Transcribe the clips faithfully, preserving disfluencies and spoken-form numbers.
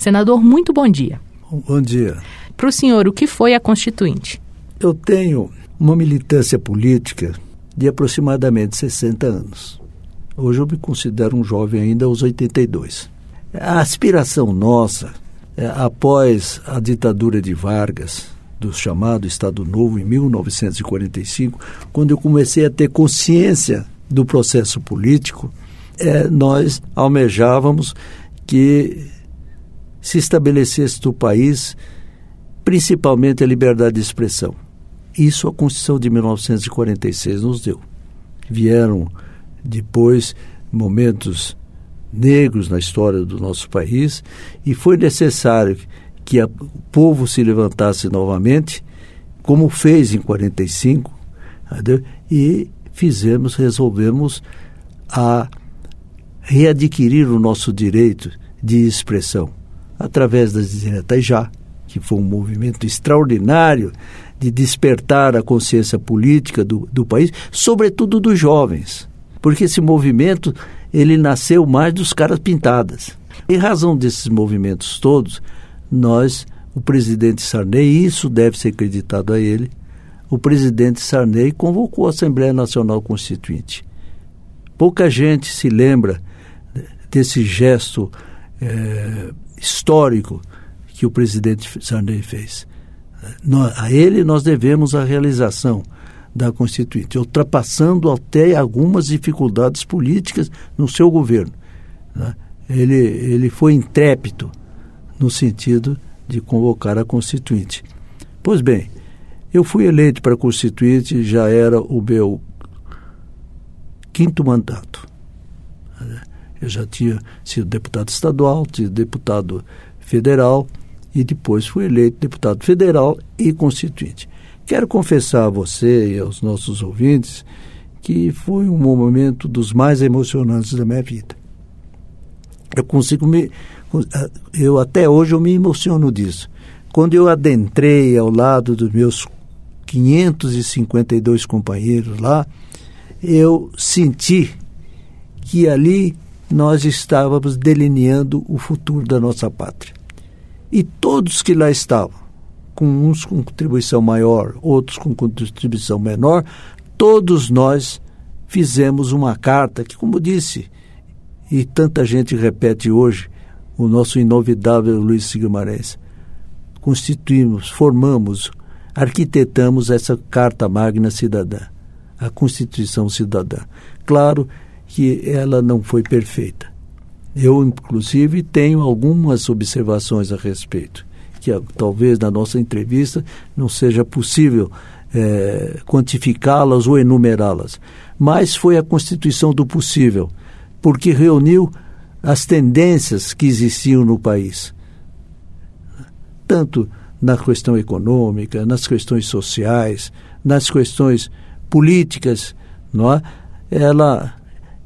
Senador, muito bom dia. Bom dia. Para o senhor, o que foi a Constituinte? Eu tenho uma militância política de aproximadamente sessenta anos. Hoje eu me considero um jovem ainda aos oitenta e dois. A aspiração nossa, é, após a ditadura de Vargas, do chamado Estado Novo, em mil novecentos e quarenta e cinco, quando eu comecei a ter consciência do processo político, é, nós almejávamos que se estabelecesse no país principalmente a liberdade de expressão. Isso a Constituição de mil novecentos e quarenta e seis nos deu. Vieram depois momentos negros na história do nosso país e foi necessário que a, o povo se levantasse novamente, como fez em quarenta e cinco, entendeu? E fizemos, resolvemos a readquirir o nosso direito de expressão através das diretas já, que foi um movimento extraordinário de despertar a consciência política do, do país, sobretudo dos jovens, porque esse movimento ele nasceu mais dos caras pintadas. Em razão desses movimentos todos, nós, o presidente Sarney, isso deve ser acreditado a ele, o presidente Sarney convocou a Assembleia Nacional Constituinte. Pouca gente se lembra desse gesto é, histórico que o presidente Sarney fez. A ele nós devemos a realização da Constituinte, ultrapassando até algumas dificuldades políticas no seu governo. Ele, ele foi intrépido no sentido de convocar a Constituinte. Pois bem, eu fui eleito para a Constituinte, já era o meu quinto mandato. Eu já tinha sido deputado estadual, tinha deputado federal e depois fui eleito deputado federal e constituinte. Quero confessar a você e aos nossos ouvintes que foi um momento dos mais emocionantes da minha vida. Eu consigo me... Eu, até hoje eu me emociono disso. Quando eu adentrei ao lado dos meus quinhentos e cinquenta e dois companheiros lá, eu senti que ali nós estávamos delineando o futuro da nossa pátria. E todos que lá estavam, com uns com contribuição maior, outros com contribuição menor, todos nós fizemos uma carta que, como disse, e tanta gente repete hoje, o nosso inovidável Luiz Guimarães, constituímos, formamos, arquitetamos essa Carta Magna Cidadã, a Constituição Cidadã. Claro que ela não foi perfeita. Eu, inclusive, tenho algumas observações a respeito, que talvez na nossa entrevista não seja possível é, quantificá-las ou enumerá-las. Mas foi a Constituição do possível, porque reuniu as tendências que existiam no país, tanto na questão econômica, nas questões sociais, nas questões políticas, não é? Ela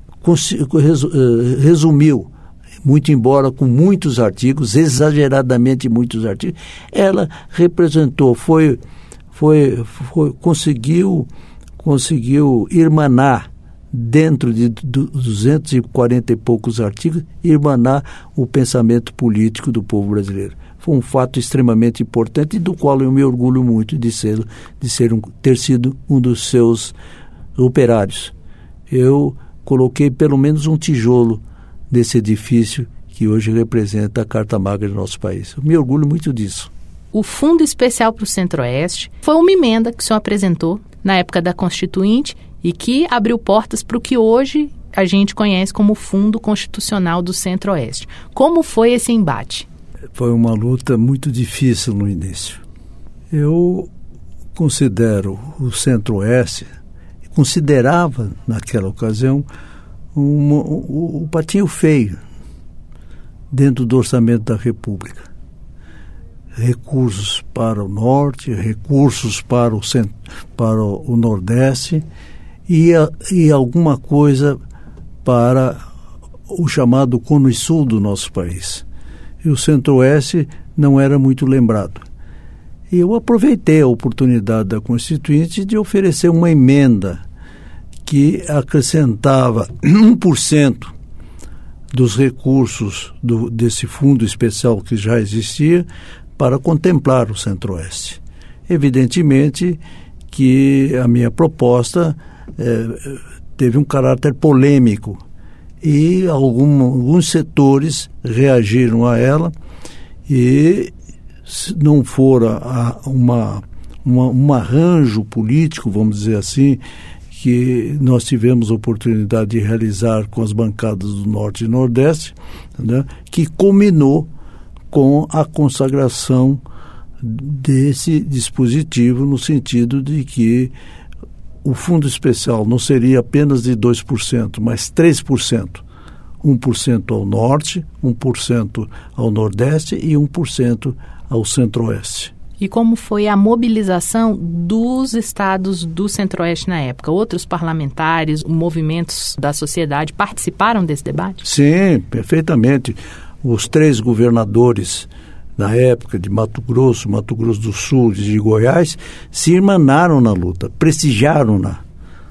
resumiu, muito embora com muitos artigos, exageradamente muitos artigos, ela representou, foi, foi, foi, conseguiu, conseguiu irmanar, dentro de duzentos e quarenta e poucos artigos, irmanar o pensamento político do povo brasileiro. Foi um fato extremamente importante e do qual eu me orgulho muito de, ser, de ser um, ter sido um dos seus operários. Eu coloquei pelo menos um tijolo desse edifício que hoje representa a Carta Magna do nosso país. Eu me orgulho muito disso. O Fundo Especial para o Centro-Oeste foi uma emenda que o senhor apresentou na época da Constituinte e que abriu portas para o que hoje a gente conhece como Fundo Constitucional do Centro-Oeste. Como foi esse embate? Foi uma luta muito difícil no início. Eu considero o Centro-Oeste, considerava naquela ocasião um, um, um patinho feio dentro do orçamento da República. Recursos para o Norte, recursos para o, cent... para o Nordeste e, a, e alguma coisa para o chamado Cone Sul do nosso país. E o Centro-Oeste não era muito lembrado. E eu aproveitei a oportunidade da Constituinte de oferecer uma emenda que acrescentava um por cento dos recursos do, desse fundo especial que já existia para contemplar o Centro-Oeste. Evidentemente que a minha proposta é, teve um caráter polêmico e algum, alguns setores reagiram a ela e se não for a, a uma, uma, um arranjo político, vamos dizer assim, que nós tivemos a oportunidade de realizar com as bancadas do Norte e Nordeste, né, que culminou com a consagração desse dispositivo no sentido de que o fundo especial não seria apenas de dois por cento, mas três por cento. um por cento ao Norte, um por cento ao Nordeste e um por cento ao Centro-Oeste. E como foi a mobilização dos estados do Centro-Oeste na época? Outros parlamentares, movimentos da sociedade participaram desse debate? Sim, perfeitamente. Os três governadores na época de Mato Grosso, Mato Grosso do Sul e de Goiás se irmanaram na luta, prestigiaram-na,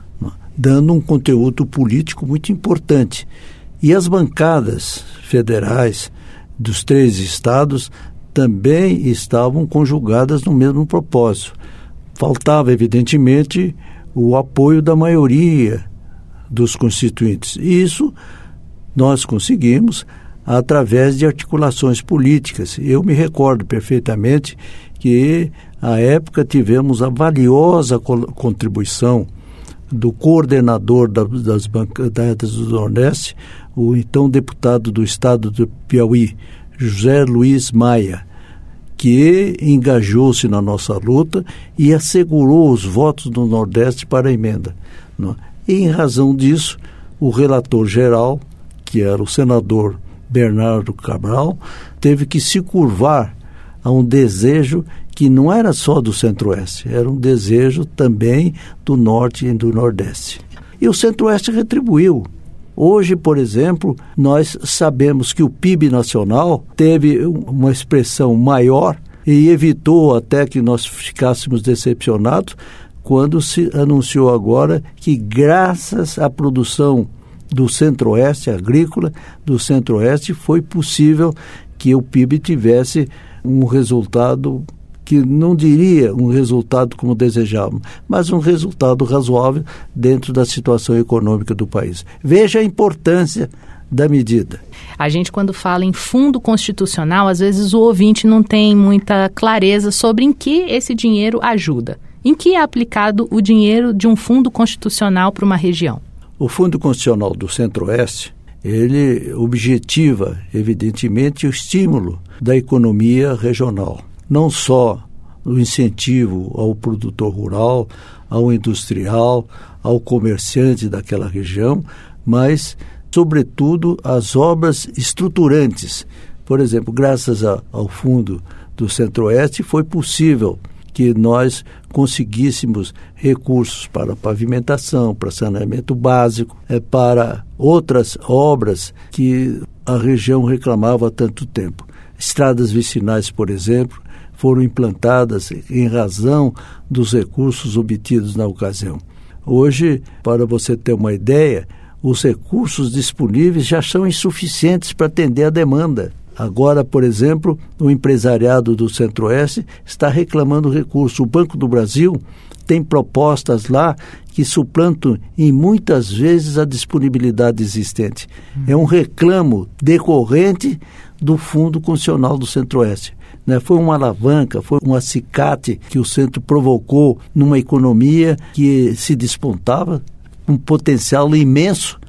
dando um conteúdo político muito importante. E as bancadas federais dos três estados também estavam conjugadas no mesmo propósito. Faltava, evidentemente, o apoio da maioria dos constituintes. E isso nós conseguimos através de articulações políticas. Eu me recordo perfeitamente que, à época, tivemos a valiosa contribuição do coordenador da, das bancadas do Nordeste, o então deputado do estado do Piauí, José Luiz Maia, que engajou-se na nossa luta e assegurou os votos do Nordeste para a emenda. E, em razão disso, o relator geral, que era o senador Bernardo Cabral, teve que se curvar a um desejo que não era só do Centro-Oeste, era um desejo também do Norte e do Nordeste. E o Centro-Oeste retribuiu. Hoje, por exemplo, nós sabemos que o P I B nacional teve uma expressão maior e evitou até que nós ficássemos decepcionados quando se anunciou agora que, graças à produção do Centro-Oeste agrícola, do Centro-Oeste, foi possível que o P I B tivesse um resultado que não diria um resultado como desejávamos, mas um resultado razoável dentro da situação econômica do país. Veja a importância da medida. A gente, quando fala em fundo constitucional, às vezes o ouvinte não tem muita clareza sobre em que esse dinheiro ajuda. Em que é aplicado o dinheiro de um fundo constitucional para uma região? O Fundo Constitucional do Centro-Oeste, ele objetiva, evidentemente, o estímulo da economia regional. Não só o incentivo ao produtor rural, ao industrial, ao comerciante daquela região, mas, sobretudo, as obras estruturantes. Por exemplo, graças a, ao Fundo do Centro-Oeste, foi possível que nós conseguíssemos recursos para pavimentação, para saneamento básico, é, para outras obras que a região reclamava há tanto tempo. Estradas vicinais, por exemplo, foram implantadas em razão dos recursos obtidos na ocasião. Hoje, para você ter uma ideia, os recursos disponíveis já são insuficientes para atender a demanda. Agora, por exemplo, o empresariado do Centro-Oeste está reclamando recursos. O Banco do Brasil tem propostas lá que suplantam em muitas vezes a disponibilidade existente. Hum. É um reclamo decorrente do Fundo Constitucional do Centro-Oeste. Né? Foi uma alavanca, foi um acicate que o centro provocou numa economia que se despontava, um potencial imenso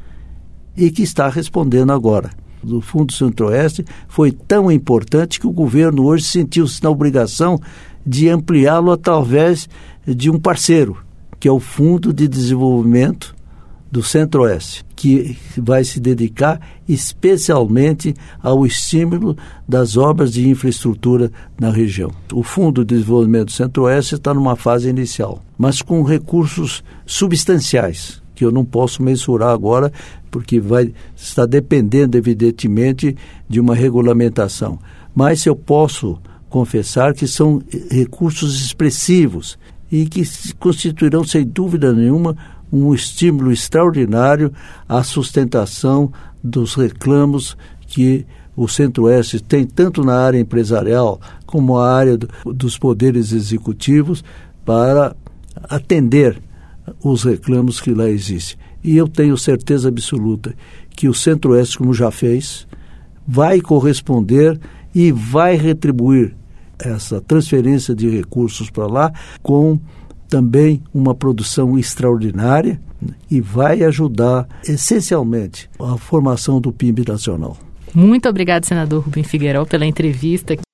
e que está respondendo agora. Do Fundo Centro-Oeste foi tão importante que o governo hoje sentiu-se na obrigação de ampliá-lo através de um parceiro, que é o Fundo de Desenvolvimento do Centro-Oeste, que vai se dedicar especialmente ao estímulo das obras de infraestrutura na região. O Fundo de Desenvolvimento do Centro-Oeste está numa fase inicial, mas com recursos substanciais, que eu não posso mensurar agora, porque vai estar dependendo, evidentemente, de uma regulamentação. Mas eu posso confessar que são recursos expressivos e que constituirão, sem dúvida nenhuma, um estímulo extraordinário à sustentação dos reclamos que o Centro-Oeste tem tanto na área empresarial como na área do, dos poderes executivos para atender os reclamos que lá existem. E eu tenho certeza absoluta que o Centro-Oeste, como já fez, vai corresponder e vai retribuir essa transferência de recursos para lá com também uma produção extraordinária e vai ajudar essencialmente a formação do P I B nacional. Muito obrigado, senador Rubem Figueiró, pela entrevista.